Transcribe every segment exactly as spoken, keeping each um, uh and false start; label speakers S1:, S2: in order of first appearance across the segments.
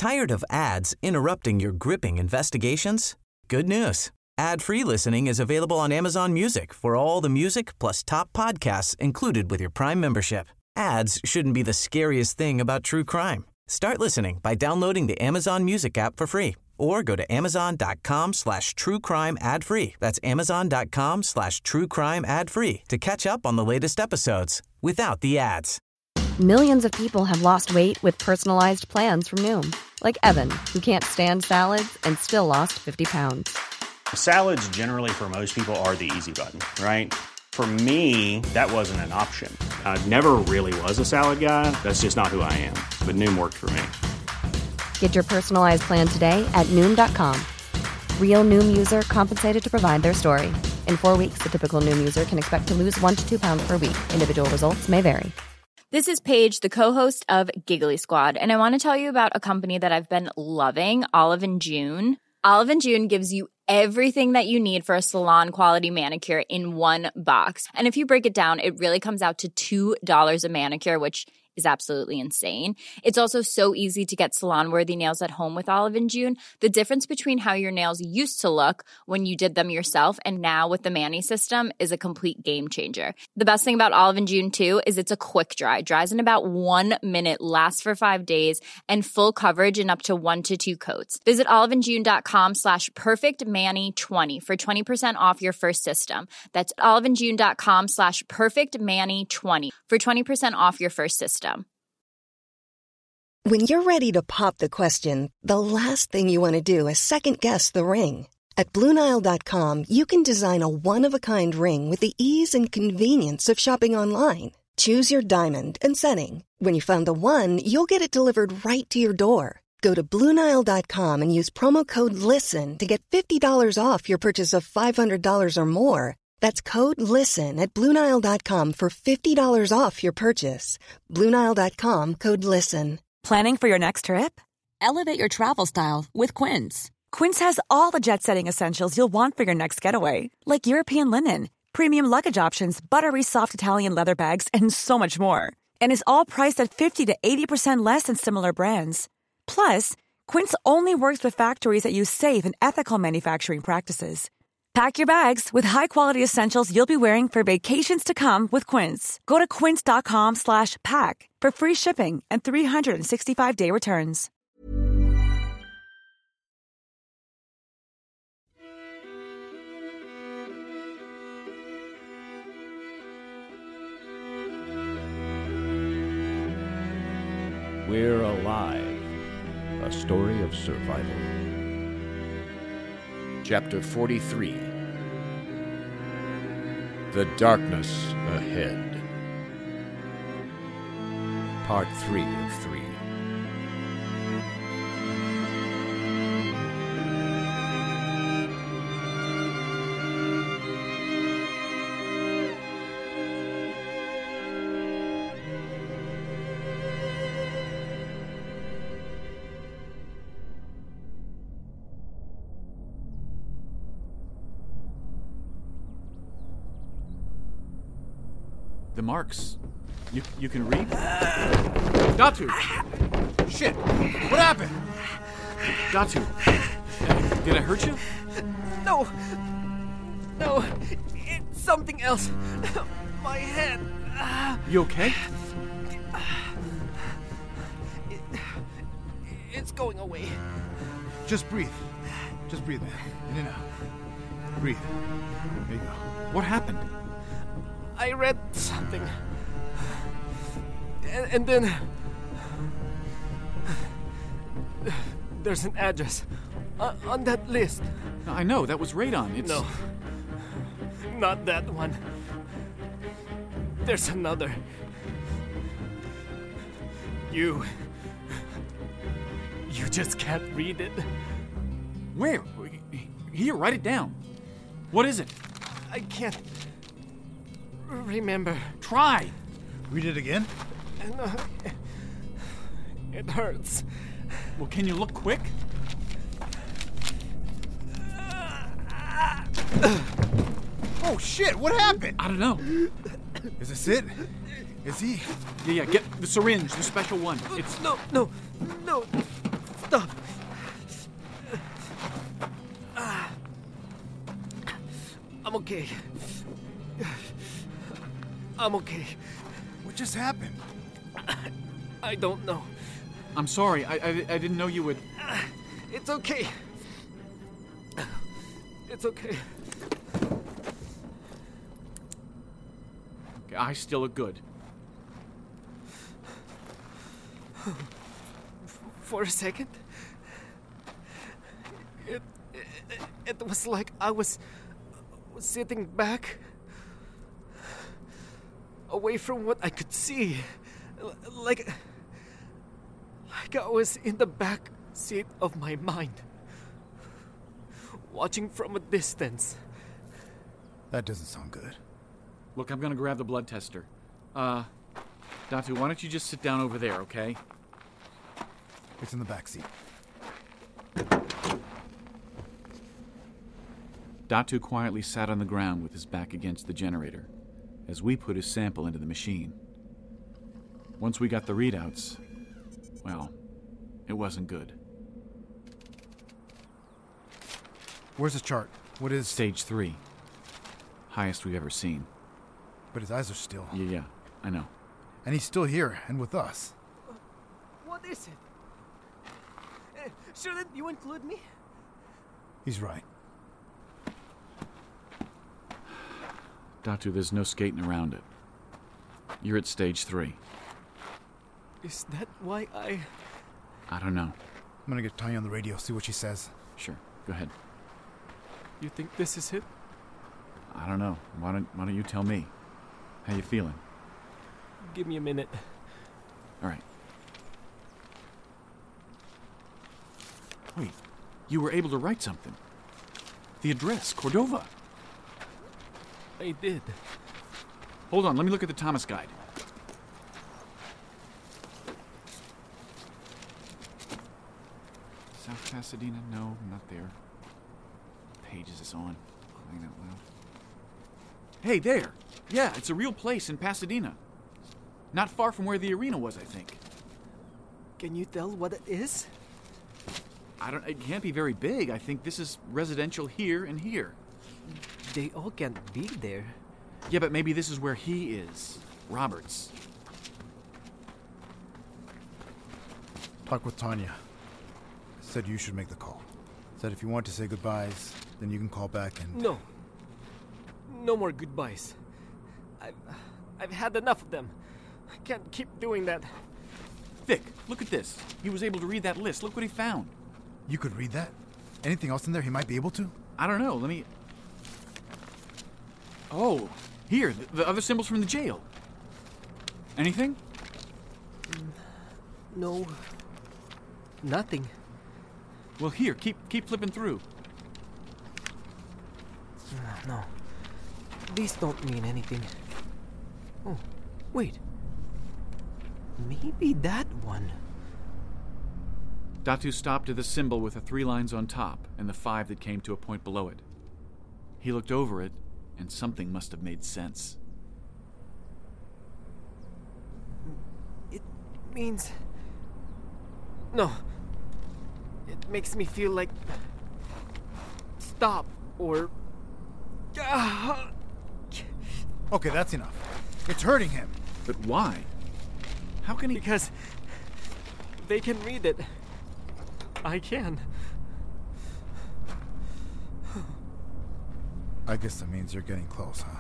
S1: Tired of ads interrupting your gripping investigations? Good news. Ad-free listening is available on Amazon Music for all the music plus top podcasts included with your Prime membership. Ads shouldn't be the scariest thing about true crime. Start listening by downloading the Amazon Music app for free or go to amazon.com slash true crime ad free. That's amazon.com slash true crime ad free to catch up on the latest episodes without the ads.
S2: Millions of people have lost weight with personalized plans from Noom. Like Evan, who can't stand salads and still lost fifty pounds.
S3: Salads generally for most people are the easy button, right? For me, that wasn't an option. I never really was a salad guy. That's just not who I am. But Noom worked for me.
S2: Get your personalized plan today at Noom dot com. Real Noom user compensated to provide their story. In four weeks, the typical Noom user can expect to lose one to two pounds per week. Individual results may vary.
S4: This is Paige, the co-host of Giggly Squad, and I want to tell you about a company that I've been loving, Olive and June. Olive and June gives you everything that you need for a salon-quality manicure in one box. And if you break it down, it really comes out to two dollars a manicure, which is absolutely insane. It's also so easy to get salon-worthy nails at home with Olive and June. The difference between how your nails used to look when you did them yourself and now with the Mani system is a complete game changer. The best thing about Olive and June, too, is it's a quick dry. Dries in about one minute, lasts for five days, and full coverage in up to one to two coats. Visit oliveandjune.com slash perfectmani20 for twenty percent off your first system. That's oliveandjune.com slash perfectmani20 for twenty percent off your first system.
S5: When you're ready to pop the question, the last thing you want to do is second-guess the ring. At Blue Nile dot com, you can design a one-of-a-kind ring with the ease and convenience of shopping online. Choose your diamond and setting. When you find the one, you'll get it delivered right to your door. Go to Blue Nile dot com and use promo code LISTEN to get fifty dollars off your purchase of five hundred dollars or more. That's code LISTEN at Blue Nile dot com for fifty dollars off your purchase. Blue Nile dot com, code LISTEN.
S6: Planning for your next trip? Elevate your travel style with Quince. Quince has all the jet-setting essentials you'll want for your next getaway, like European linen, premium luggage options, buttery soft Italian leather bags, and so much more. And is all priced at fifty to eighty percent less than similar brands. Plus, Quince only works with factories that use safe and ethical manufacturing practices. Pack your bags with high-quality essentials you'll be wearing for vacations to come with Quince. Go to quince.com slash pack for free shipping and three sixty-five day returns.
S7: We're Alive, a story of survival. Chapter forty-three. The Darkness Ahead. Part three of three.
S8: The marks. You you can read? Datu! Shit! What happened? Datu! Did I hurt you?
S9: No! No! It's something else. My head.
S8: You okay?
S9: It, it's going away.
S10: Just breathe. Just breathe, man. In and out. Breathe. There you go.
S8: What happened?
S9: I read something. And, and then... There's an address on, on that list.
S8: I know, that was radon. It's...
S9: No. Not that one. There's another. You... You just can't read it.
S8: Where? Here, write it down. What is it?
S9: I can't... remember.
S8: Try.
S10: Read it again?
S9: No, it hurts.
S8: Well, can you look quick?
S10: Oh, shit, what happened?
S8: I don't know.
S10: Is this it? Is he?
S8: Yeah, yeah, get the syringe, the special one. It's...
S9: No, no, no. Stop! I'm okay. I'm okay.
S10: What just happened?
S9: I don't know.
S8: I'm sorry. I, I, I didn't know you would...
S9: It's okay. It's okay.
S8: Okay, I still look good.
S9: For a second, it, it, it was like I was, was sitting back, away from what I could see. L- like, like I was in the back seat of my mind, watching from a distance.
S10: That doesn't sound good.
S8: Look, I'm gonna grab the blood tester. Uh, Datu, why don't you just sit down over there, okay?
S10: It's in the back seat.
S8: Datu quietly sat on the ground with his back against the generator as we put his sample into the machine. Once we got the readouts, well, it wasn't good.
S10: Where's the chart? What is...
S8: Stage three. Highest we've ever seen.
S10: But his eyes are still...
S8: Yeah, yeah, I know.
S10: And he's still here, and with us.
S9: What is it? Uh, shouldn't you include me?
S10: He's right.
S8: Datu, there's no skating around it. You're at stage three.
S9: Is that why I...
S8: I don't know.
S10: I'm gonna get Tanya on the radio, see what she says.
S8: Sure, go ahead.
S9: You think this is it?
S8: I don't know. Why don't, why don't you tell me? How you feeling?
S9: Give me a minute.
S8: All right. Wait, you were able to write something. The address, Cordova.
S9: I did.
S8: Hold on, let me look at the Thomas guide. South Pasadena? No, not there. What page is this on? Crying out loud. Hey, there! Yeah, it's a real place in Pasadena. Not far from where the arena was, I think.
S9: Can you tell what it is?
S8: I don't. It can't be very big. I think this is residential here and here.
S9: They all can't be there.
S8: Yeah, but maybe this is where he is. Roberts.
S10: Talk with Tanya. Said you should make the call. Said if you want to say goodbyes, then you can call back and...
S9: No. No more goodbyes. I've, I've had enough of them. I can't keep doing that.
S8: Vic, look at this. He was able to read that list. Look what he found.
S10: You could read that? Anything else in there he might be able to?
S8: I don't know. Let me... Oh, here, the, the other symbols from the jail. Anything?
S9: No. Nothing.
S8: Well, here, keep keep flipping through.
S9: No. These don't mean anything. Oh, wait. Maybe that one.
S8: Datu stopped at the symbol with the three lines on top and the five that came to a point below it. He looked over it, and something must have made sense.
S9: It means... No. It makes me feel like... Stop, or...
S10: Okay, that's enough. It's hurting him.
S8: But why? How can he...
S9: Because... they can read it. I can.
S10: I guess that means you're getting close, huh?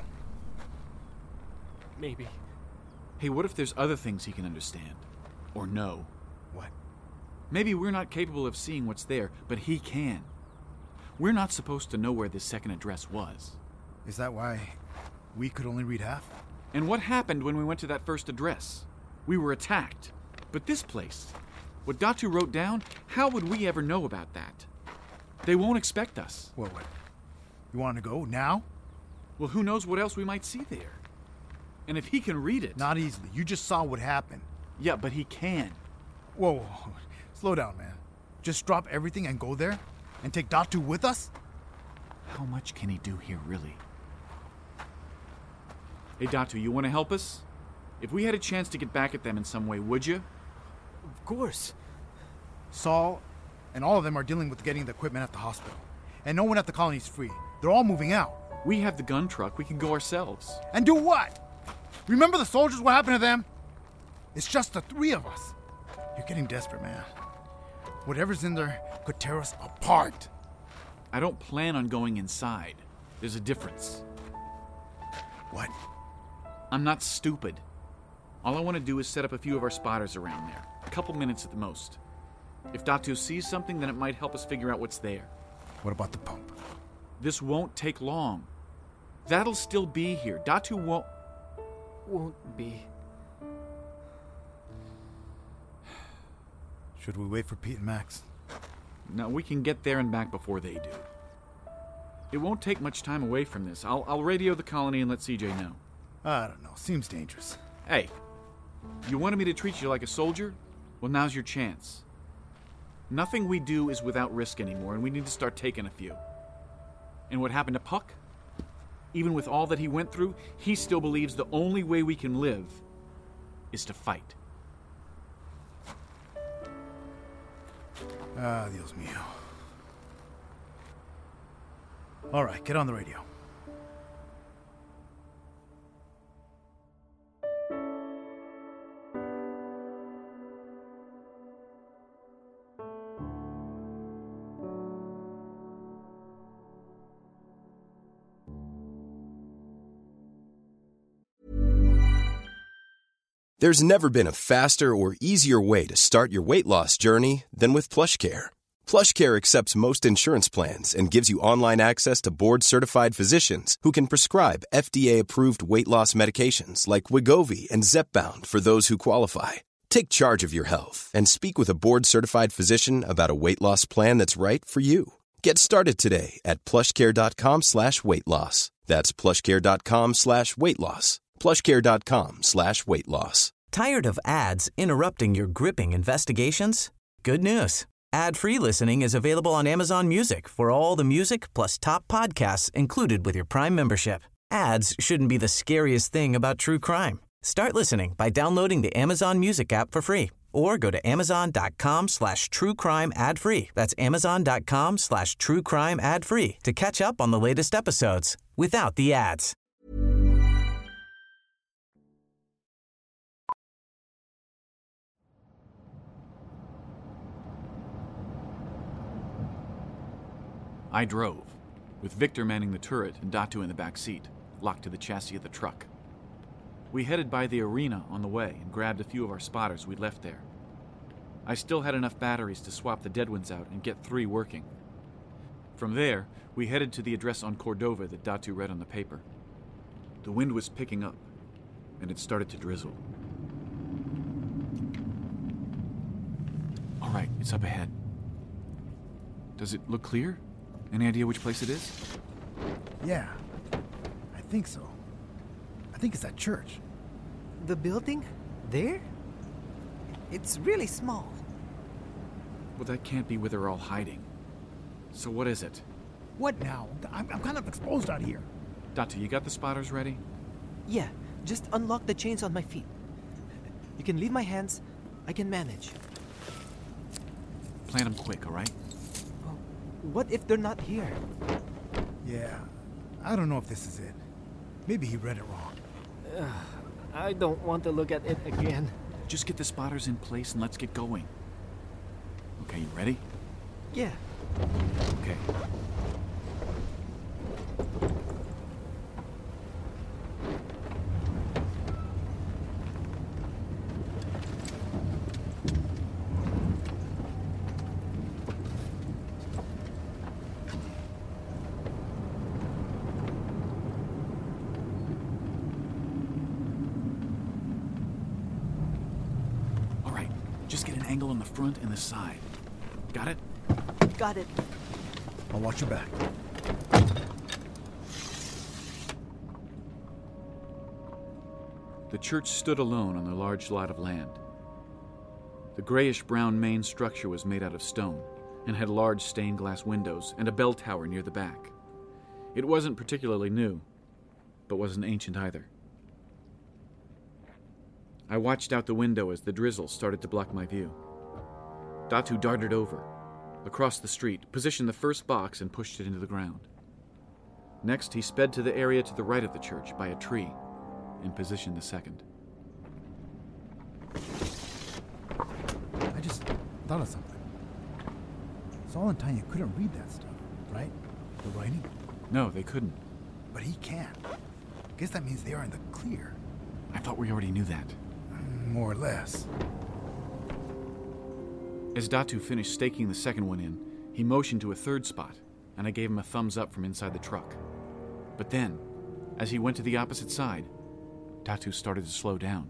S9: Maybe.
S8: Hey, what if there's other things he can understand? Or know?
S10: What?
S8: Maybe we're not capable of seeing what's there, but he can. We're not supposed to know where this second address was.
S10: Is that why we could only read half?
S8: And what happened when we went to that first address? We were attacked. But this place, what Datu wrote down, how would we ever know about that? They won't expect us.
S10: What, what? You want to go now?
S8: Well, who knows what else we might see there? And if he can read it...
S10: Not easily. You just saw what happened.
S8: Yeah, but he can.
S10: Whoa, whoa, whoa. Slow down, man. Just drop everything and go there? And take Datu with us?
S8: How much can he do here, really? Hey, Datu, you want to help us? If we had a chance to get back at them in some way, would you?
S9: Of course.
S10: Saul And all of them are dealing with getting the equipment at the hospital. And no one at the colony is free. They're all moving out.
S8: We have the gun truck. We can go ourselves.
S10: And do what? Remember the soldiers? What happened to them? It's just the three of us. You're getting desperate, man. Whatever's in there could tear us apart.
S8: I don't plan on going inside. There's a difference.
S10: What?
S8: I'm not stupid. All I want to do is set up a few of our spotters around there. A couple minutes at the most. If Datu sees something, then it might help us figure out what's there.
S10: What about the pump?
S8: This won't take long. That'll still be here. Datu won't...
S9: Won't be.
S10: Should we wait for Pete and Max?
S8: No, we can get there and back before they do. It won't take much time away from this. I'll, I'll radio the colony and let C J know.
S10: I don't know. Seems dangerous.
S8: Hey, you wanted me to treat you like a soldier? Well, now's your chance. Nothing we do is without risk anymore, and we need to start taking a few. And what happened to Puck? Even with all that he went through, he still believes the only way we can live is to fight.
S10: Ah, Dios mío. All right, get on the radio.
S11: There's never been a faster or easier way to start your weight loss journey than with PlushCare. PlushCare accepts most insurance plans and gives you online access to board-certified physicians who can prescribe F D A-approved weight loss medications like Wegovy and Zepbound for those who qualify. Take charge of your health and speak with a board-certified physician about a weight loss plan that's right for you. Get started today at plushcare.com slash weight loss. That's plushcare.com slash weight loss. plushcare.com slash weight loss.
S1: Tired of ads interrupting your gripping investigations? Good news. Ad-free listening is available on Amazon Music for all the music plus top podcasts included with your Prime membership. Ads shouldn't be the scariest thing about true crime. Start listening by downloading the Amazon Music app for free or go to amazon.com slash true crime ad free. That's amazon.com slash true crime ad free to catch up on the latest episodes without the ads.
S8: I drove, with Victor manning the turret and Datu in the back seat, locked to the chassis of the truck. We headed by the arena on the way and grabbed a few of our spotters we'd left there. I still had enough batteries to swap the dead ones out and get three working. From there, we headed to the address on Cordova that Datu read on the paper. The wind was picking up, and it started to drizzle. All right, it's up ahead. Does it look clear? Any idea which place it is?
S10: Yeah, I think so. I think it's that church.
S9: The building? There? It's really small.
S8: Well, that can't be where they're all hiding. So what is it?
S10: What now? I'm, I'm kind of exposed out here.
S8: Datu, you got the spotters ready?
S9: Yeah, just unlock the chains on my feet. You can leave my hands. I can manage.
S8: Plant them quick, all right?
S9: What if they're not here?
S10: Yeah, I don't know if this is it. Maybe he read it wrong.
S9: Uh, I don't want to look at it again.
S8: Just get the spotters in place and let's get going. Okay, you ready?
S9: Yeah.
S8: Okay. Just get an angle on the front and the side. Got it?
S9: Got it.
S10: I'll watch your back.
S8: The church stood alone on a large lot of land. The grayish-brown main structure was made out of stone and had large stained glass windows and a bell tower near the back. It wasn't particularly new, but wasn't ancient either. I watched out the window as the drizzle started to block my view. Datu darted over, across the street, positioned the first box, and pushed it into the ground. Next, he sped to the area to the right of the church by a tree and positioned the second.
S10: I just thought of something. Saul and Tanya couldn't read that stuff, right? The writing?
S8: No, they couldn't.
S10: But he can. Guess that means they are in the clear.
S8: I thought we already knew that.
S10: More or less.
S8: As Datu finished staking the second one in, he motioned to a third spot, and I gave him a thumbs up from inside the truck. But then, as he went to the opposite side, Datu started to slow down.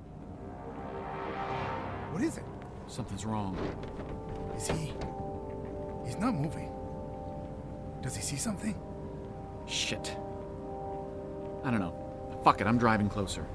S10: What is it?
S8: Something's wrong.
S10: Is he... He's not moving. Does he see something?
S8: Shit. I don't know. Fuck it, I'm driving closer.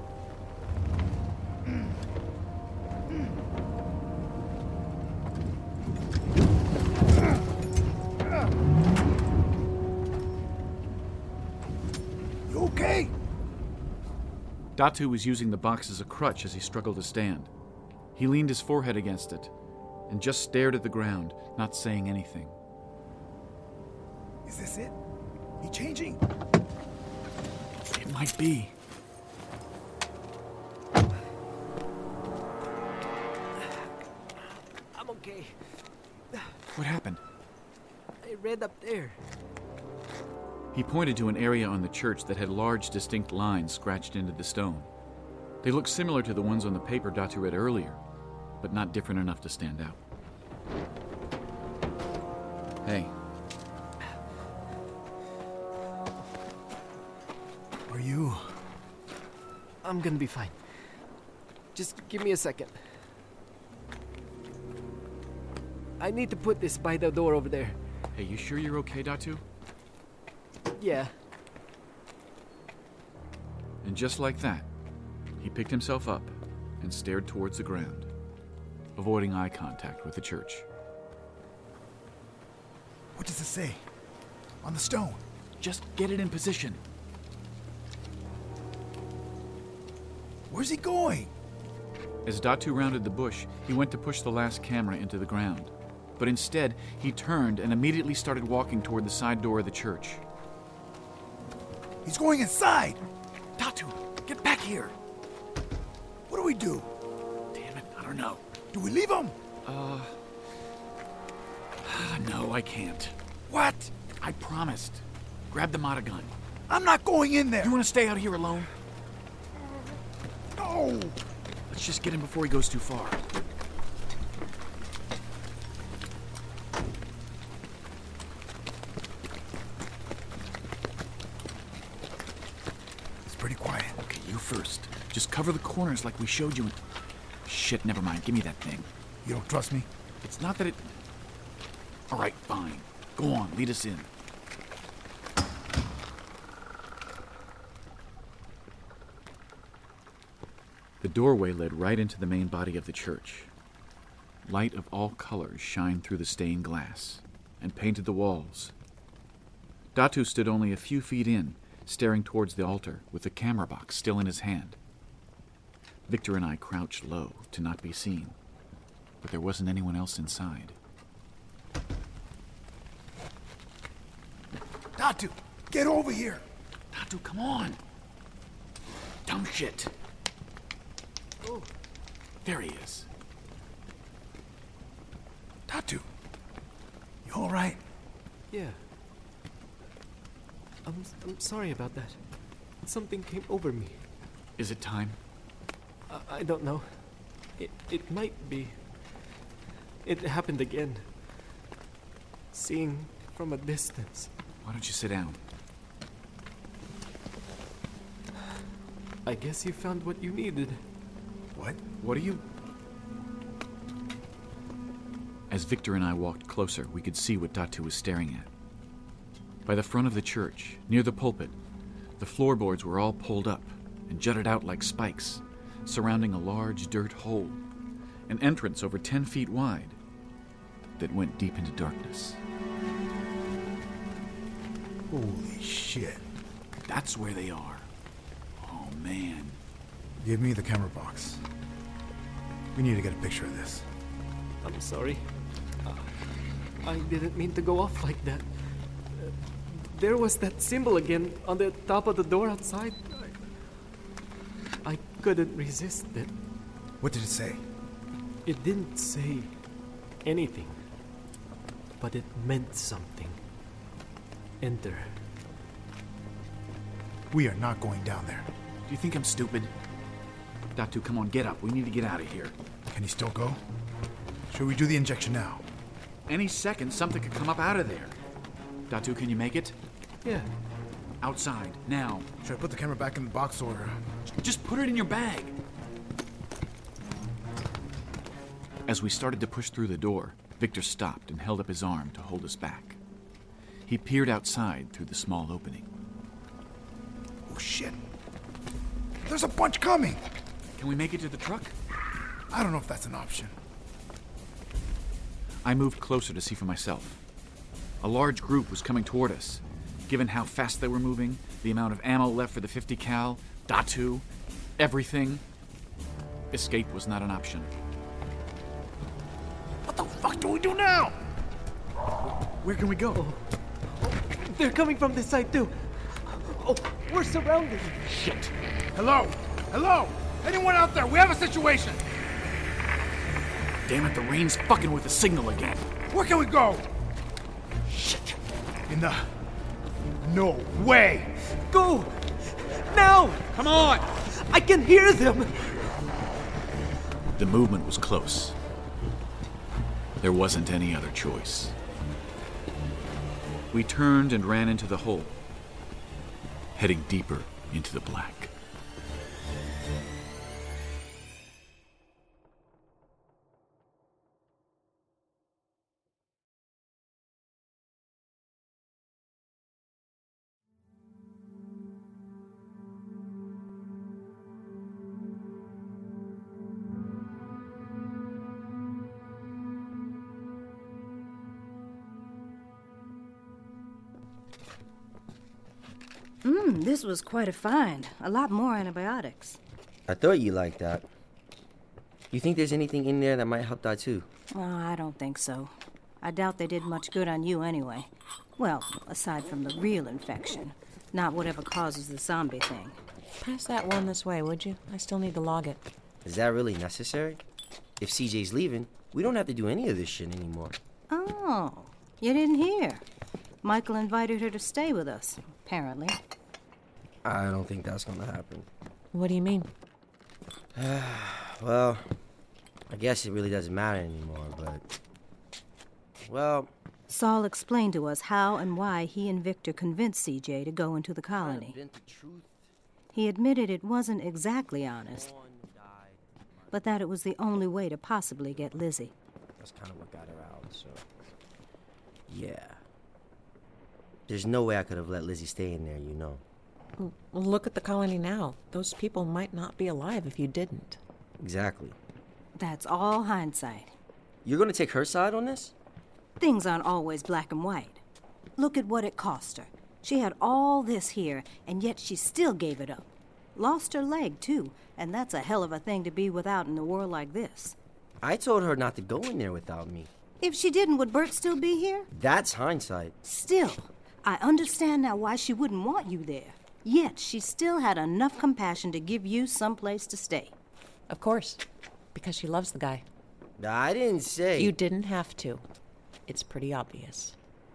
S10: You okay?
S8: Datu was using the box as a crutch as he struggled to stand. He leaned his forehead against it and just stared at the ground, not saying anything.
S10: Is this it? He changing?
S8: It might be.
S9: I'm okay.
S8: What happened?
S9: I read up there.
S8: He pointed to an area on the church that had large, distinct lines scratched into the stone. They looked similar to the ones on the paper Datu read earlier, but not different enough to stand out. Hey.
S10: Are you...
S9: I'm gonna be fine. Just give me a second. I need to put this by the door over there.
S8: Hey, you sure you're okay, Datu?
S9: Yeah.
S8: And just like that, he picked himself up and stared towards the ground, avoiding eye contact with the church.
S10: What does it say? On the stone?
S8: Just get it in position.
S10: Where's he going?
S8: As Datu rounded the bush, he went to push the last camera into the ground. But instead, he turned and immediately started walking toward the side door of the church.
S10: He's going inside!
S8: Datu, get back here!
S10: What do we do?
S8: Damn it, I don't know.
S10: Do we leave him?
S8: Uh... No, I can't.
S10: What?
S8: I promised. Grab the Mata gun.
S10: I'm not going in there!
S8: You want to stay out here alone?
S10: No!
S8: Let's just get him before he goes too far.
S10: It's pretty quiet.
S8: Okay, you first. Just cover the corners like we showed you. In... Shit, never mind. Give me that thing.
S10: You don't trust me?
S8: It's not that it... All right, fine. Go on, lead us in. The doorway led right into the main body of the church. Light of all colors shined through the stained glass and painted the walls. Datu stood only a few feet in, staring towards the altar with the camera box still in his hand. Victor and I crouched low to not be seen, but there wasn't anyone else inside.
S10: Datu, get over here!
S8: Datu, come on! Dumb shit!
S9: Oh,
S8: there he is.
S10: Datu, you all right?
S9: yeah. I'm, I'm sorry about that. Something came over me.
S8: Is it time?
S9: I, I don't know. It, it might be. It happened again. Seeing from a distance.
S8: Why don't you sit down?
S9: I guess you found what you needed.
S10: What?
S8: What are you... As Victor and I walked closer, we could see what Datu was staring at. By the front of the church, near the pulpit, the floorboards were all pulled up and jutted out like spikes, surrounding a large dirt hole, an entrance over ten feet wide that went deep into darkness.
S10: Holy shit.
S8: That's where they are. Oh, man.
S10: Give me the camera box. We need to get a picture of this.
S9: I'm sorry. Uh, I didn't mean to go off like that. Uh, there was that symbol again on the top of the door outside. I, I couldn't resist it.
S10: What did it say?
S9: It didn't say anything, but it meant something. Enter.
S10: We are not going down there.
S8: Do you think I'm stupid? Datu, come on, get up. We need to get out of here.
S10: Can he still go? Should we do the injection now?
S8: Any second, something could come up out of there. Datu, can you make it?
S9: Yeah.
S8: Outside, now.
S10: Should I put the camera back in the box or...
S8: Just put it in your bag. As we started to push through the door, Victor stopped and held up his arm to hold us back. He peered outside through the small opening.
S10: Oh, shit. There's a bunch coming.
S8: Can we make it to the truck?
S10: I don't know if that's an option.
S8: I moved closer to see for myself. A large group was coming toward us. Given how fast they were moving, the amount of ammo left for the fifty cal, Datu, everything, escape was not an option.
S10: What the fuck do we do now?
S8: Where can we go?
S9: Oh, they're coming from this side too. Oh, we're surrounded.
S8: Shit.
S10: Hello? Hello? Anyone out there? We have a situation.
S8: Damn it, the rain's fucking with the signal again.
S10: Where can we go?
S8: Shit.
S10: In the... No way!
S9: Go! Now!
S8: Come on!
S9: I can hear them!
S8: The movement was close. There wasn't any other choice. We turned and ran into the hole, heading deeper into the black.
S12: Mmm, this was quite a find. A lot more antibiotics.
S13: I thought you liked that. You think there's anything in there that might help that too?
S12: Oh, I don't think so. I doubt they did much good on you anyway. Well, aside from the real infection. Not whatever causes the zombie thing.
S14: Pass that one this way, would you? I still need to log it.
S13: Is that really necessary? If C J's leaving, we don't have to do any of this shit anymore.
S12: Oh, you didn't hear. Michael invited her to stay with us, apparently.
S13: I don't think that's gonna happen.
S14: What do you mean?
S13: Well, I guess it really doesn't matter anymore, but... Well...
S12: Saul explained to us how and why he and Victor convinced C J to go into the colony. He admitted it wasn't exactly honest, but that it was the only way to possibly get Lizzie.
S13: That's kind of what got her out, so... Yeah. There's no way I could have let Lizzie stay in there, you know.
S14: Well, look at the colony now. Those people might not be alive if you didn't.
S13: Exactly.
S12: That's all hindsight.
S13: You're gonna take her side on this?
S12: Things aren't always black and white. Look at what it cost her. She had all this here, and yet she still gave it up. Lost her leg, too, and that's a hell of a thing to be without in a world like this.
S13: I told her not to go in there without me.
S12: If she didn't, would Bert still be here?
S13: That's hindsight.
S12: Still, I understand now why she wouldn't want you there. Yet, she still had enough compassion to give you some place to stay.
S14: Of course, because she loves the guy.
S13: I didn't say...
S14: You didn't have to. It's pretty obvious.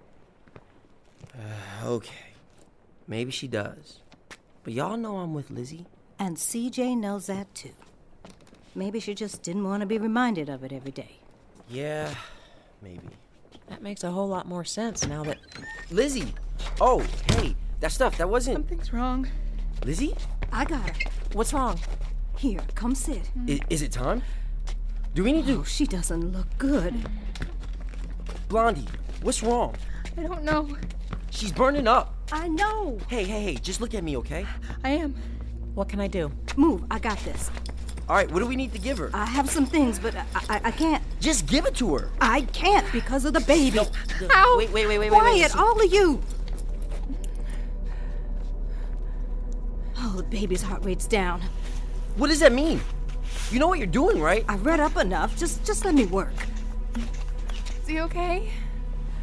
S13: Uh, okay. Maybe she does. But y'all know I'm with Lizzie.
S12: And C J knows that, too. Maybe she just didn't want to be reminded of it every day.
S13: Yeah, maybe.
S14: That makes a whole lot more sense now that...
S13: Lizzie! Oh, hey, that stuff, that wasn't...
S15: Something's wrong.
S13: Lizzie?
S12: I got her.
S14: What's wrong?
S12: Here, come sit.
S13: I, is it time? Do we need to...
S12: Oh, she doesn't look good.
S13: Blondie, what's wrong?
S15: I don't know.
S13: She's burning up.
S12: I know.
S13: Hey, hey, hey, just look at me, okay?
S15: I am.
S14: What can I do?
S12: Move, I got this.
S13: All right, what do we need to give her?
S12: I have some things, but I, I, I can't.
S13: Just give it to her.
S12: I can't because of the baby.
S13: No, no,
S12: Ow!
S13: Wait, wait, wait, wait,
S12: Quiet,
S13: wait. wait.
S12: all of you. Oh, the baby's heart rate's down.
S13: What does that mean? You know what you're doing, right?
S12: I read up enough. Just, just let me work.
S15: Is he okay?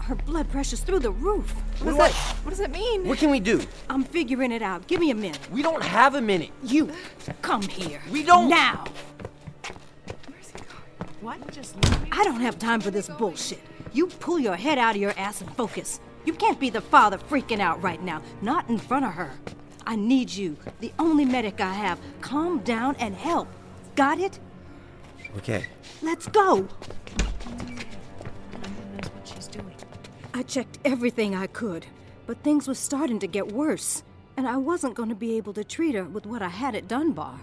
S12: her blood pressure's through the roof.
S13: What, what,
S15: what does that mean?
S13: What can we do?
S12: I'm figuring it out. Give me a minute.
S13: We don't have a minute. You.
S12: Come here.
S13: We don't.
S12: Now.
S15: Where's he going? What? Just
S12: I don't have time for this bullshit. You pull your head out of your ass and focus. You can't be the father freaking out right now. Not in front of her. I need you. The only medic I have. Calm down and help. Got it?
S13: Okay.
S12: Let's go. I checked everything I could, but things were starting to get worse, and I wasn't going to be able to treat her with what I had at Dunbar.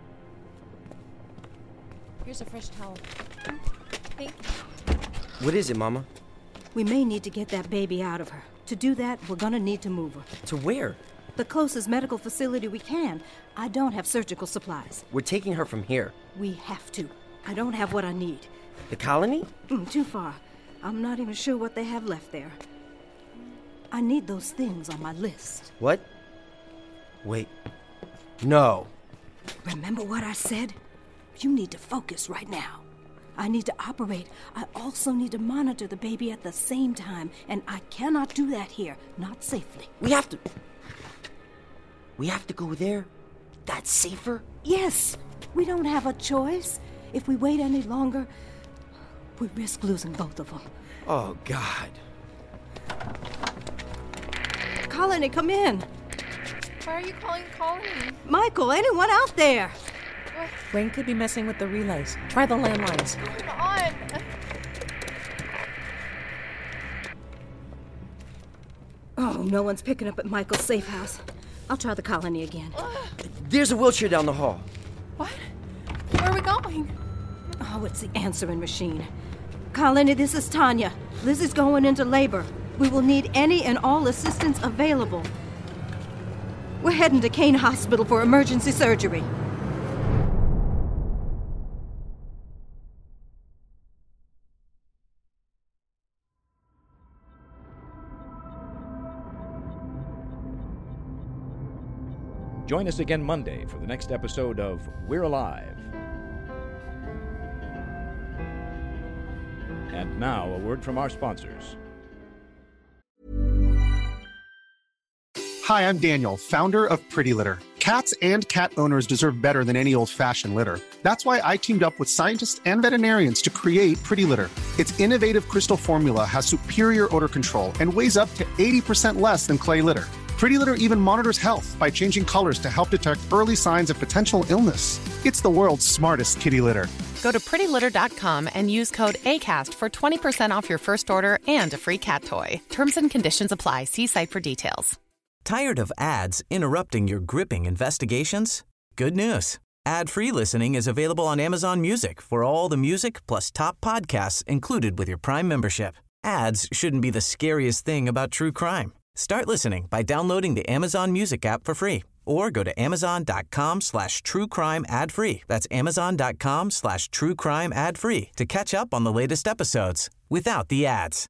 S14: Here's a fresh towel.
S15: Thank you.
S13: What is it, Mama?
S12: We may need to get that baby out of her. To do that, we're going to need to move her.
S13: To where?
S12: The closest medical facility we can. I don't have surgical supplies.
S13: We're taking her from here.
S12: We have to. I don't have what I need.
S13: The colony?
S12: Mm, too far. I'm not even sure what they have left there. I need those things on my list.
S13: What? Wait. No.
S12: Remember what I said? You need to focus right now. I need to operate. I also need to monitor the baby at the same time, and I cannot do that here, not safely.
S13: We have to... We have to go there? That's safer?
S12: Yes. We don't have a choice. If we wait any longer, we risk losing both of them.
S13: Oh, God.
S12: Colony, come in.
S15: Why are you calling Colony?
S12: Michael, anyone out there?
S15: What?
S14: Wayne could be messing with the relays. Try the landlines.
S15: Come on.
S12: Oh, no one's picking up at Michael's safe house. I'll try the colony again.
S13: There's a wheelchair down the hall.
S15: What? Where are we going?
S12: Oh, it's the answering machine. Colony, this is Tanya. Lizzie's going into labor. We will need any and all assistance available. We're heading to Kane Hospital for emergency surgery.
S7: Join us again Monday for the next episode of We're Alive. And now, a word from our sponsors.
S16: Hi, I'm Daniel, founder of Pretty Litter. Cats and cat owners deserve better than any old-fashioned litter. That's why I teamed up with scientists and veterinarians to create Pretty Litter. Its innovative crystal formula has superior odor control and weighs up to eighty percent less than clay litter. Pretty Litter even monitors health by changing colors to help detect early signs of potential illness. It's the world's smartest kitty litter.
S17: Go to pretty litter dot com and use code ACAST for twenty percent off your first order and a free cat toy. Terms and conditions apply. See site for details.
S1: Tired of ads interrupting your gripping investigations? Good news. Ad-free listening is available on Amazon Music for all the music plus top podcasts included with your Prime membership. Ads shouldn't be the scariest thing about true crime. Start listening by downloading the Amazon Music app for free or go to amazon.com slash true crime ad free. That's amazon.com slash true crime ad free to catch up on the latest episodes without the ads.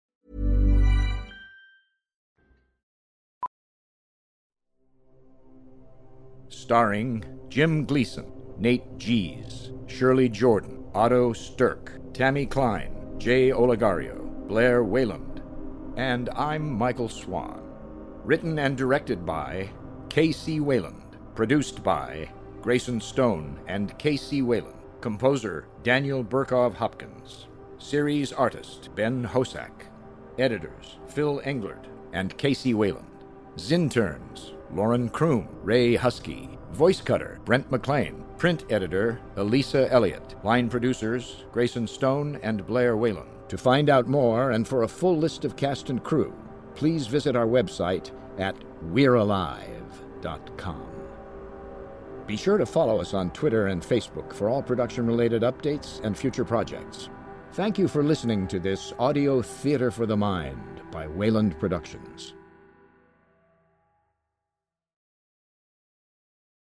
S7: Starring Jim Gleason, Nate Gies, Shirley Jordan, Otto Stirk, Tammy Klein, Jay Olegario, Blair Wayland, and I'm Michael Swan. Written and directed by K C Wayland. Produced by Grayson Stone and K C Wayland. Composer Daniel Burkov Hopkins. Series artist Ben Hosack. Editors Phil Englert and K C Wayland. Zinterns Lauren Kroom, Ray Husky. Voice cutter Brent McLean. Print editor Elisa Elliott. Line producers Grayson Stone and Blair Wayland. To find out more and for a full list of cast and crew, please visit our website at we're alive dot com. Be sure to follow us on Twitter and Facebook for all production-related updates and future projects. Thank you for listening to this audio theater for the mind by Wayland Productions.